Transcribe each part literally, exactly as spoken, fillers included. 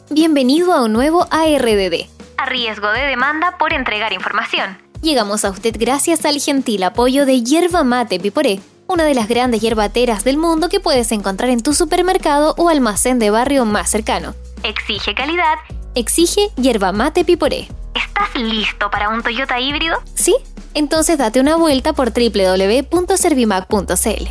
Bienvenido a un nuevo A R D D, a riesgo de demanda por entregar información. Llegamos a usted gracias al gentil apoyo de Yerba Mate Piporé, una de las grandes yerbateras del mundo que puedes encontrar en tu supermercado o almacén de barrio más cercano. Exige calidad, exige Yerba Mate Piporé. ¿Estás listo para un Toyota híbrido? ¿Sí? Entonces date una vuelta por doble u doble u doble u punto servimac punto c l.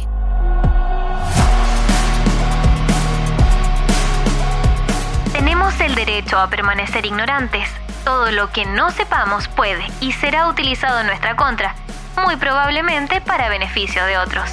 Tenemos el derecho a permanecer ignorantes. Todo lo que no sepamos puede y será utilizado en nuestra contra, muy probablemente para beneficio de otros.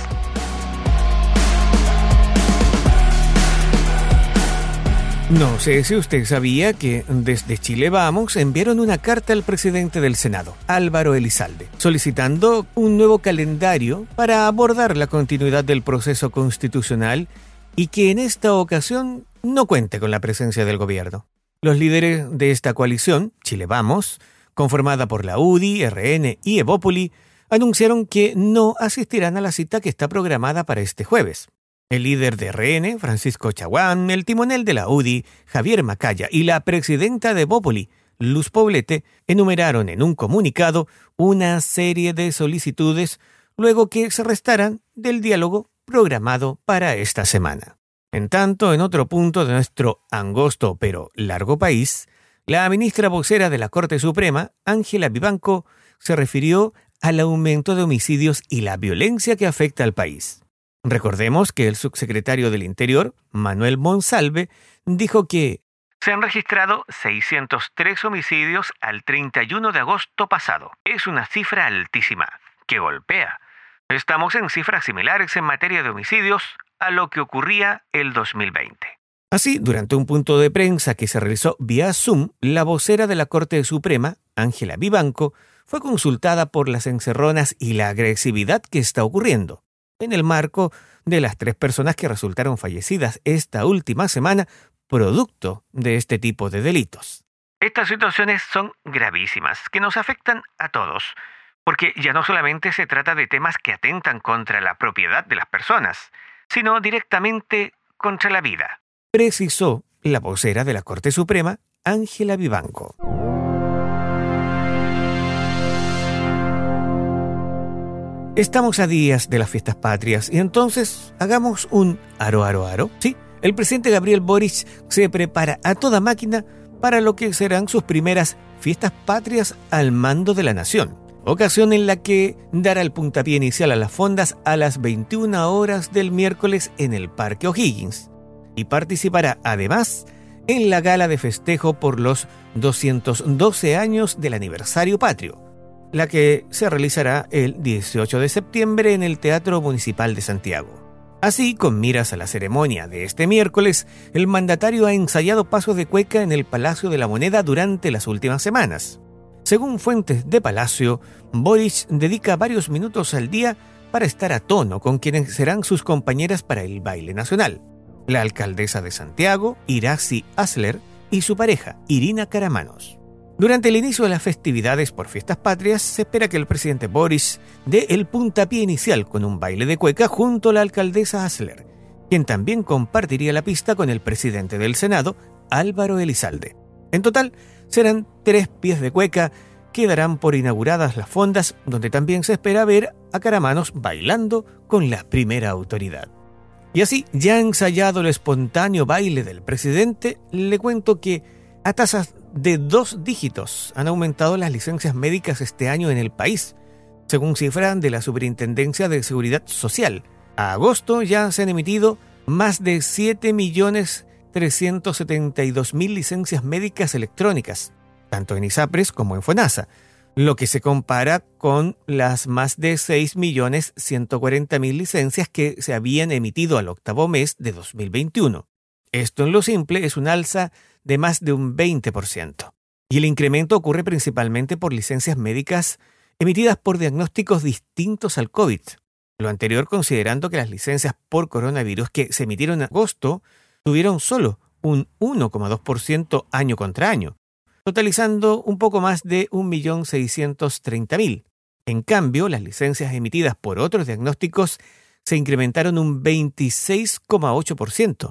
No sé si usted sabía que desde Chile Vamos enviaron una carta al presidente del Senado, Álvaro Elizalde, solicitando un nuevo calendario para abordar la continuidad del proceso constitucional y que en esta ocasión no cuente con la presencia del gobierno. Los líderes de esta coalición, Chile Vamos, conformada por la U D I, R N y Evópoli, anunciaron que no asistirán a la cita que está programada para este jueves. El líder de R N, Francisco Chaguán, el timonel de la U D I, Javier Macaya, y la presidenta de Evópoli, Luz Poblete, enumeraron en un comunicado una serie de solicitudes luego que se restaran del diálogo programado para esta semana. En tanto, en otro punto de nuestro angosto pero largo país, la ministra vocera de la Corte Suprema, Ángela Vivanco, se refirió al aumento de homicidios y la violencia que afecta al país. Recordemos que el subsecretario del Interior, Manuel Monsalve, dijo que se han registrado seiscientos tres homicidios al treinta y uno de agosto pasado. Es una cifra altísima, que golpea. Estamos en cifras similares en materia de homicidios a lo que ocurría el dos mil veinte. Así, durante un punto de prensa que se realizó vía Zoom, la vocera de la Corte Suprema, Ángela Vivanco, fue consultada por las encerronas y la agresividad que está ocurriendo en el marco de las tres personas que resultaron fallecidas esta última semana producto de este tipo de delitos. Estas situaciones son gravísimas, que nos afectan a todos, porque ya no solamente se trata de temas que atentan contra la propiedad de las personas, sino directamente contra la vida, precisó la vocera de la Corte Suprema, Ángela Vivanco. Estamos a días de las fiestas patrias y entonces hagamos un aro, aro, aro. Sí, el presidente Gabriel Boric se prepara a toda máquina para lo que serán sus primeras fiestas patrias al mando de la nación. Ocasión en la que dará el puntapié inicial a las fondas a las veintiuna horas del miércoles en el Parque O'Higgins y participará además en la gala de festejo por los doscientos doce años del aniversario patrio, la que se realizará el dieciocho de septiembre en el Teatro Municipal de Santiago. Así, con miras a la ceremonia de este miércoles, el mandatario ha ensayado pasos de cueca en el Palacio de la Moneda durante las últimas semanas. Según fuentes de Palacio, Boric dedica varios minutos al día para estar a tono con quienes serán sus compañeras para el baile nacional: la alcaldesa de Santiago, Iracy Asler, y su pareja, Irina Caramanos. Durante el inicio de las festividades por fiestas patrias, se espera que el presidente Boric dé el puntapié inicial con un baile de cueca junto a la alcaldesa Asler, quien también compartiría la pista con el presidente del Senado, Álvaro Elizalde. En total, serán tres pies de cueca que darán por inauguradas las fondas, donde también se espera ver a Caramanos bailando con la primera autoridad. Y así, ya ensayado el espontáneo baile del presidente, le cuento que a tasas de dos dígitos han aumentado las licencias médicas este año en el país, según cifras de la Superintendencia de Seguridad Social. A agosto ya se han emitido más de siete millones trescientos setenta y dos mil licencias médicas electrónicas, tanto en ISAPRES como en FONASA, lo que se compara con las más de seis millones ciento cuarenta mil licencias que se habían emitido al octavo mes de dos mil veintiuno. Esto en lo simple es un alza de más de un veinte por ciento. Y el incremento ocurre principalmente por licencias médicas emitidas por diagnósticos distintos al COVID. Lo anterior considerando que las licencias por coronavirus que se emitieron en agosto tuvieron solo un uno coma dos por ciento año contra año, totalizando un poco más de un millón seiscientos treinta mil. En cambio, las licencias emitidas por otros diagnósticos se incrementaron un veintiséis coma ocho por ciento,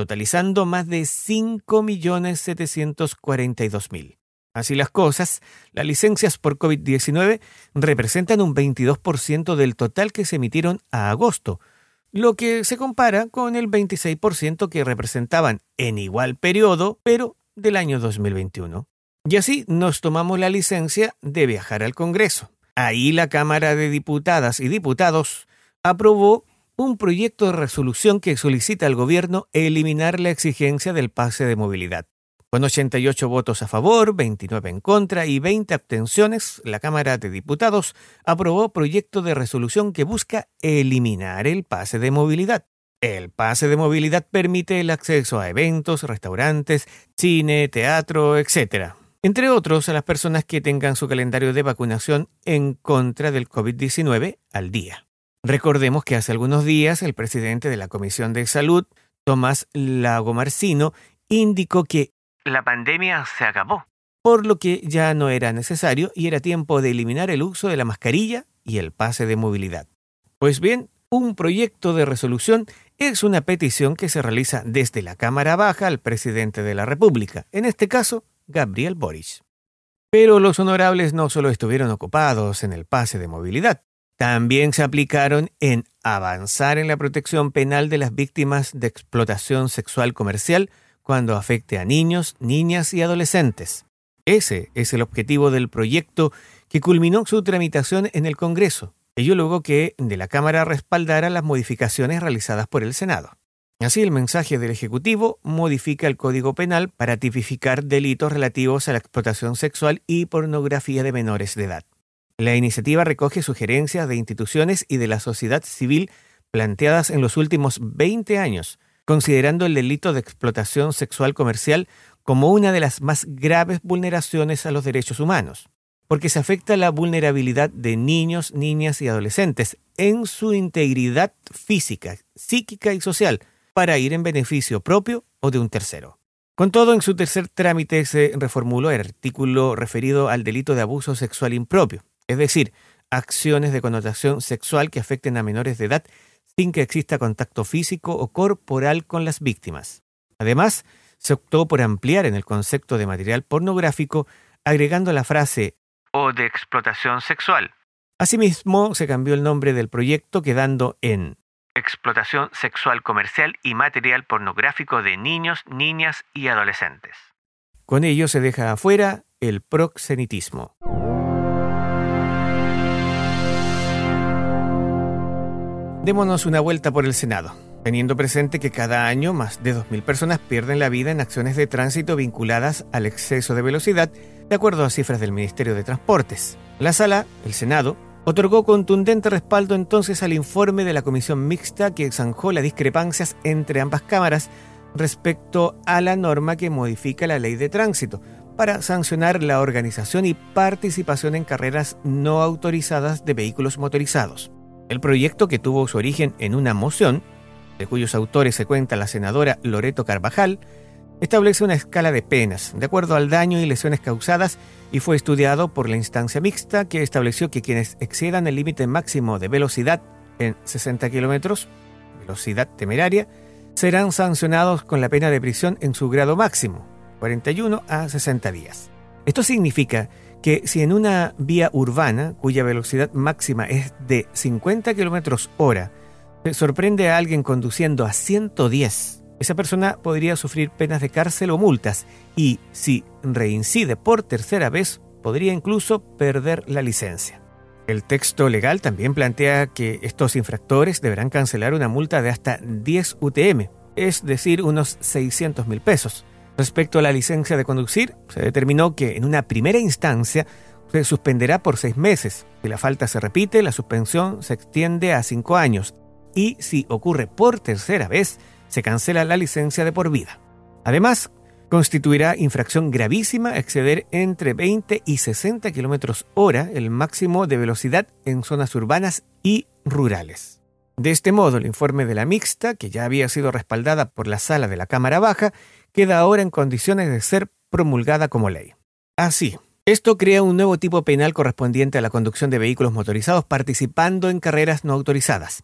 totalizando más de cinco millones setecientos cuarenta y dos mil. Así las cosas, las licencias por COVID diecinueve representan un veintidós por ciento del total que se emitieron a agosto, lo que se compara con el veintiséis por ciento que representaban en igual periodo, pero del año dos mil veintiuno. Y así nos tomamos la licencia de viajar al Congreso. Ahí la Cámara de Diputadas y Diputados aprobó un proyecto de resolución que solicita al gobierno eliminar la exigencia del pase de movilidad. Con ochenta y ocho votos a favor, veintinueve en contra y veinte abstenciones, la Cámara de Diputados aprobó proyecto de resolución que busca eliminar el pase de movilidad. El pase de movilidad permite el acceso a eventos, restaurantes, cine, teatro, etcétera. Entre otros, a las personas que tengan su calendario de vacunación en contra del COVID diecinueve al día. Recordemos que hace algunos días el presidente de la Comisión de Salud, Tomás Lagomarsino, indicó que la pandemia se acabó, por lo que ya no era necesario y era tiempo de eliminar el uso de la mascarilla y el pase de movilidad. Pues bien, un proyecto de resolución es una petición que se realiza desde la Cámara Baja al presidente de la República, en este caso, Gabriel Boric. Pero los honorables no solo estuvieron ocupados en el pase de movilidad, también se aplicaron en avanzar en la protección penal de las víctimas de explotación sexual comercial cuando afecte a niños, niñas y adolescentes. Ese es el objetivo del proyecto que culminó su tramitación en el Congreso, ello luego que de la Cámara respaldara las modificaciones realizadas por el Senado. Así, el mensaje del Ejecutivo modifica el Código Penal para tipificar delitos relativos a la explotación sexual y pornografía de menores de edad. La iniciativa recoge sugerencias de instituciones y de la sociedad civil planteadas en los últimos veinte años, considerando el delito de explotación sexual comercial como una de las más graves vulneraciones a los derechos humanos, porque se afecta la vulnerabilidad de niños, niñas y adolescentes en su integridad física, psíquica y social, para ir en beneficio propio o de un tercero. Con todo, en su tercer trámite se reformuló el artículo referido al delito de abuso sexual impropio, es decir, acciones de connotación sexual que afecten a menores de edad sin que exista contacto físico o corporal con las víctimas. Además, se optó por ampliar en el concepto de material pornográfico, agregando la frase «o de explotación sexual». Asimismo, se cambió el nombre del proyecto, quedando en explotación sexual comercial y material pornográfico de niños, niñas y adolescentes. Con ello se deja afuera el proxenetismo. Démonos una vuelta por el Senado, teniendo presente que cada año más de dos mil personas pierden la vida en acciones de tránsito vinculadas al exceso de velocidad, de acuerdo a cifras del Ministerio de Transportes. La Sala, el Senado, otorgó contundente respaldo entonces al informe de la Comisión Mixta que zanjó las discrepancias entre ambas cámaras respecto a la norma que modifica la Ley de Tránsito para sancionar la organización y participación en carreras no autorizadas de vehículos motorizados. El proyecto, que tuvo su origen en una moción, de cuyos autores se cuenta la senadora Loreto Carvajal, establece una escala de penas, de acuerdo al daño y lesiones causadas, y fue estudiado por la instancia mixta que estableció que quienes excedan el límite máximo de velocidad en sesenta kilómetros, velocidad temeraria, serán sancionados con la pena de prisión en su grado máximo, cuarenta y uno a sesenta días. Esto significa que si en una vía urbana, cuya velocidad máxima es de cincuenta kilómetros hora, se sorprende a alguien conduciendo a ciento diez, esa persona podría sufrir penas de cárcel o multas y, si reincide por tercera vez, podría incluso perder la licencia. El texto legal también plantea que estos infractores deberán cancelar una multa de hasta diez U T M, es decir, unos seiscientos mil pesos. Respecto a la licencia de conducir, se determinó que en una primera instancia se suspenderá por seis meses. Si la falta se repite, la suspensión se extiende a cinco años y, si ocurre por tercera vez, se cancela la licencia de por vida. Además, constituirá infracción gravísima exceder entre veinte y sesenta kilómetros hora el máximo de velocidad en zonas urbanas y rurales. De este modo, el informe de la mixta, que ya había sido respaldada por la Sala de la Cámara Baja, queda ahora en condiciones de ser promulgada como ley. Así, esto crea un nuevo tipo penal correspondiente a la conducción de vehículos motorizados participando en carreras no autorizadas.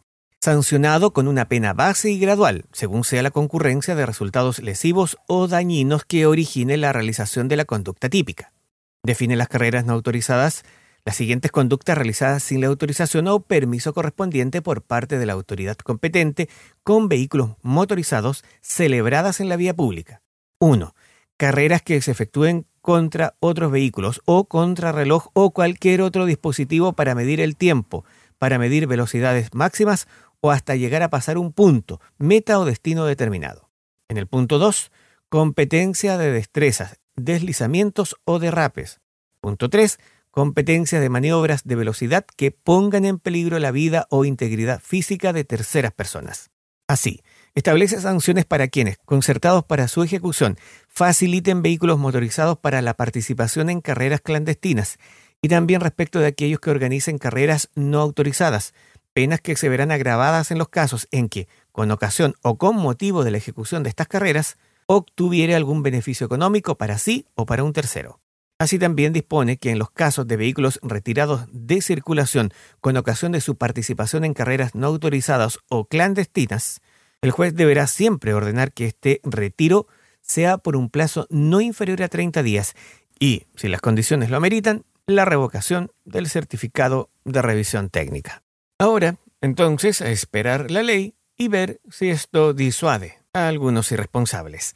sancionado con una pena base y gradual, según sea la concurrencia de resultados lesivos o dañinos que origine la realización de la conducta típica. Define las carreras no autorizadas las siguientes conductas realizadas sin la autorización o permiso correspondiente por parte de la autoridad competente con vehículos motorizados celebradas en la vía pública. uno. Carreras que se efectúen contra otros vehículos o contra reloj o cualquier otro dispositivo para medir el tiempo, para medir velocidades máximas o hasta llegar a pasar un punto, meta o destino determinado. En el punto dos, competencia de destrezas, deslizamientos o derrapes. Punto tres, competencia de maniobras de velocidad que pongan en peligro la vida o integridad física de terceras personas. Así, establece sanciones para quienes, concertados para su ejecución, faciliten vehículos motorizados para la participación en carreras clandestinas y también respecto de aquellos que organicen carreras no autorizadas, penas que se verán agravadas en los casos en que, con ocasión o con motivo de la ejecución de estas carreras, obtuviere algún beneficio económico para sí o para un tercero. Así también dispone que en los casos de vehículos retirados de circulación con ocasión de su participación en carreras no autorizadas o clandestinas, el juez deberá siempre ordenar que este retiro sea por un plazo no inferior a treinta días y, si las condiciones lo ameritan, la revocación del certificado de revisión técnica. Ahora, entonces, a esperar la ley y ver si esto disuade a algunos irresponsables.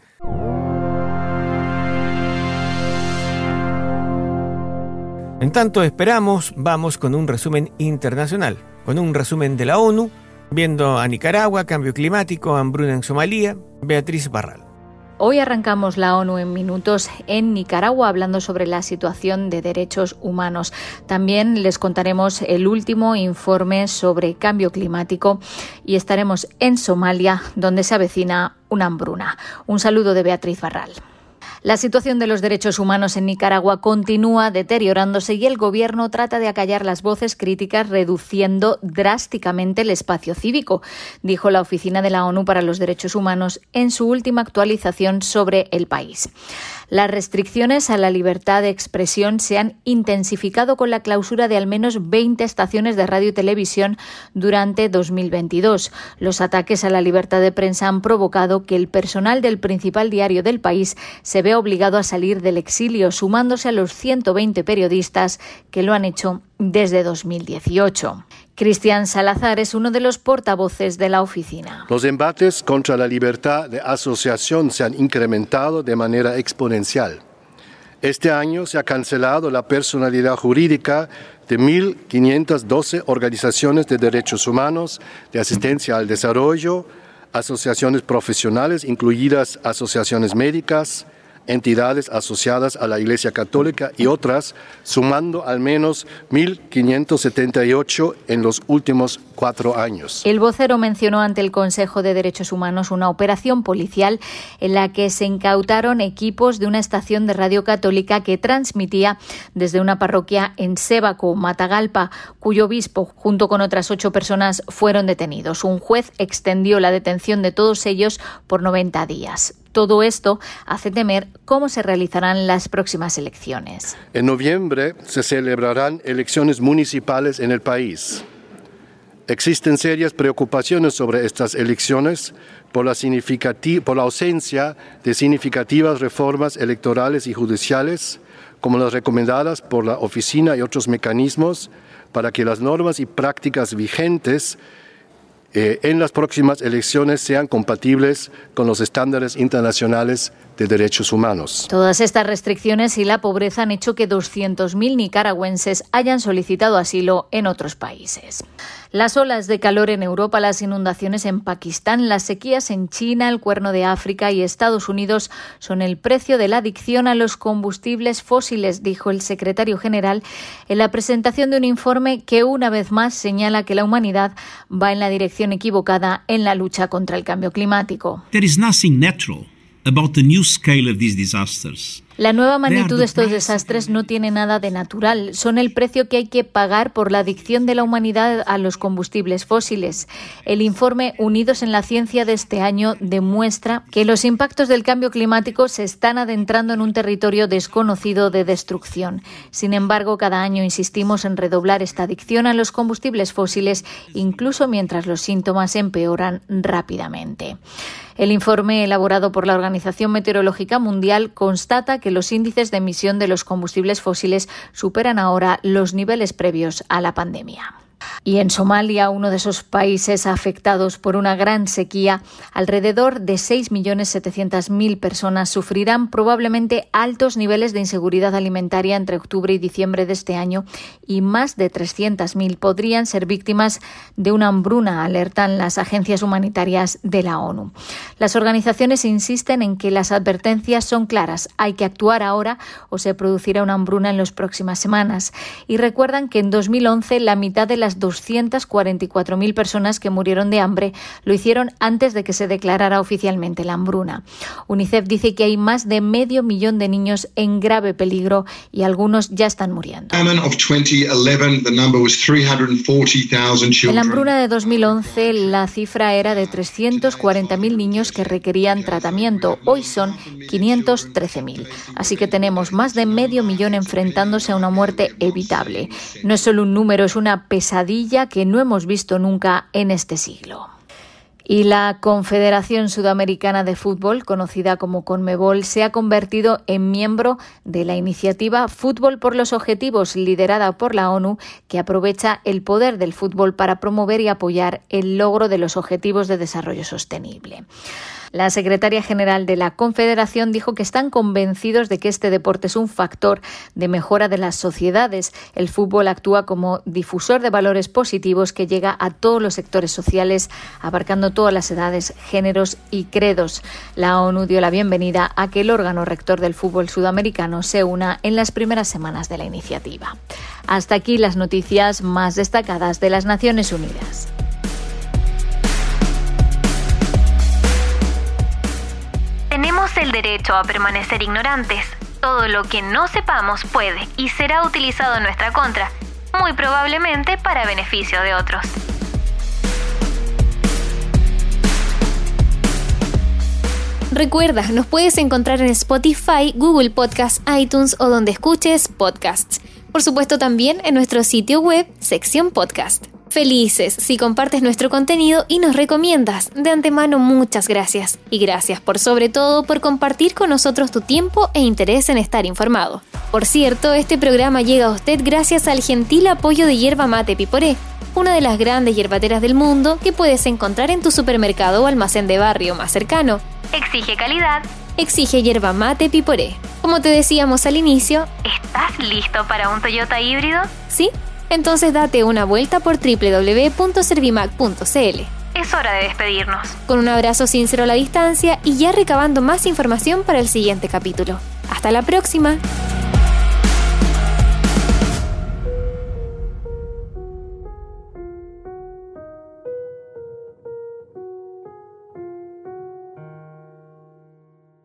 En tanto esperamos, vamos con un resumen internacional, con un resumen de la ONU, viendo a Nicaragua, cambio climático, hambruna en Somalia, Beatriz Barral. Hoy arrancamos la ONU en minutos en Nicaragua hablando sobre la situación de derechos humanos. También les contaremos el último informe sobre cambio climático y estaremos en Somalia, donde se avecina una hambruna. Un saludo de Beatriz Barral. La situación de los derechos humanos en Nicaragua continúa deteriorándose y el gobierno trata de acallar las voces críticas reduciendo drásticamente el espacio cívico, dijo la Oficina de la ONU para los Derechos Humanos en su última actualización sobre el país. Las restricciones a la libertad de expresión se han intensificado con la clausura de al menos veinte estaciones de radio y televisión durante dos mil veintidós. Los ataques a la libertad de prensa han provocado que el personal del principal diario del país se vea obligado a salir del exilio, sumándose a los ciento veinte periodistas que lo han hecho desde dos mil dieciocho. Cristian Salazar es uno de los portavoces de la oficina. Los embates contra la libertad de asociación se han incrementado de manera exponencial. Este año se ha cancelado la personalidad jurídica de mil quinientas doce organizaciones de derechos humanos, de asistencia al desarrollo, asociaciones profesionales, incluidas asociaciones médicas, entidades asociadas a la Iglesia Católica y otras, sumando al menos mil quinientos setenta y ocho en los últimos cuatro años. El vocero mencionó ante el Consejo de Derechos Humanos una operación policial en la que se incautaron equipos de una estación de radio católica que transmitía desde una parroquia en Sébaco, Matagalpa, cuyo obispo, junto con otras ocho personas, fueron detenidos. Un juez extendió la detención de todos ellos por noventa días. Todo esto hace temer cómo se realizarán las próximas elecciones. En noviembre se celebrarán elecciones municipales en el país. Existen serias preocupaciones sobre estas elecciones por la, por la ausencia de significativas reformas electorales y judiciales, como las recomendadas por la oficina y otros mecanismos para que las normas y prácticas vigentes Eh, en las próximas elecciones sean compatibles con los estándares internacionales de derechos humanos. Todas estas restricciones y la pobreza han hecho que doscientos mil nicaragüenses hayan solicitado asilo en otros países. Las olas de calor en Europa, las inundaciones en Pakistán, las sequías en China, el Cuerno de África y Estados Unidos son el precio de la adicción a los combustibles fósiles, dijo el secretario general en la presentación de un informe que una vez más señala que la humanidad va en la dirección equivocada en la lucha contra el cambio climático. There is nothing natural about the new scale of these disasters. La nueva magnitud de estos desastres no tiene nada de natural. Son el precio que hay que pagar por la adicción de la humanidad a los combustibles fósiles. El informe Unidos en la Ciencia de este año demuestra que los impactos del cambio climático se están adentrando en un territorio desconocido de destrucción. Sin embargo, cada año insistimos en redoblar esta adicción a los combustibles fósiles, incluso mientras los síntomas empeoran rápidamente. El informe elaborado por la Organización Meteorológica Mundial constata que los índices de emisión de los combustibles fósiles superan ahora los niveles previos a la pandemia. Y en Somalia, uno de esos países afectados por una gran sequía, alrededor de seis millones setecientas mil personas sufrirán probablemente altos niveles de inseguridad alimentaria entre octubre y diciembre de este año y más de trescientas mil podrían ser víctimas de una hambruna, alertan las agencias humanitarias de la ONU. Las organizaciones insisten en que las advertencias son claras, hay que actuar ahora o se producirá una hambruna en las próximas semanas. Y recuerdan que en dos mil once la mitad de las doscientas cuarenta y cuatro mil personas que murieron de hambre lo hicieron antes de que se declarara oficialmente la hambruna. UNICEF dice que hay más de medio millón de niños en grave peligro y algunos ya están muriendo. En la hambruna de dos mil once la cifra era de trescientos cuarenta mil niños que requerían tratamiento. Hoy son quinientos trece mil. Así que tenemos más de medio millón enfrentándose a una muerte evitable. No es solo un número, es una pesadilla que no hemos visto nunca en este siglo. Y la Confederación Sudamericana de Fútbol, conocida como Conmebol, se ha convertido en miembro de la iniciativa Fútbol por los Objetivos, liderada por la ONU, que aprovecha el poder del fútbol para promover y apoyar el logro de los Objetivos de Desarrollo Sostenible. La secretaria general de la Confederación dijo que están convencidos de que este deporte es un factor de mejora de las sociedades. El fútbol actúa como difusor de valores positivos que llega a todos los sectores sociales, abarcando todas las edades, géneros y credos. La ONU dio la bienvenida a que el órgano rector del fútbol sudamericano se una en las primeras semanas de la iniciativa. Hasta aquí las noticias más destacadas de las Naciones Unidas. Tenemos el derecho a permanecer ignorantes. Todo lo que no sepamos puede y será utilizado en nuestra contra, muy probablemente para beneficio de otros. Recuerda, nos puedes encontrar en Spotify, Google Podcasts, iTunes o donde escuches podcasts. Por supuesto también en nuestro sitio web, sección podcast. Felices si compartes nuestro contenido y nos recomiendas. De antemano, muchas gracias. Y gracias por sobre todo por compartir con nosotros tu tiempo e interés en estar informado. Por cierto, este programa llega a usted gracias al gentil apoyo de Yerba Mate Piporé, una de las grandes yerbateras del mundo que puedes encontrar en tu supermercado o almacén de barrio más cercano. Exige calidad, exige Yerba Mate Piporé. Como te decíamos al inicio, ¿estás listo para un Toyota híbrido? ¿Sí? Entonces date una vuelta por doble u doble u doble u punto servimac punto c l. Es hora de despedirnos. Con un abrazo sincero a la distancia y ya recabando más información para el siguiente capítulo. ¡Hasta la próxima!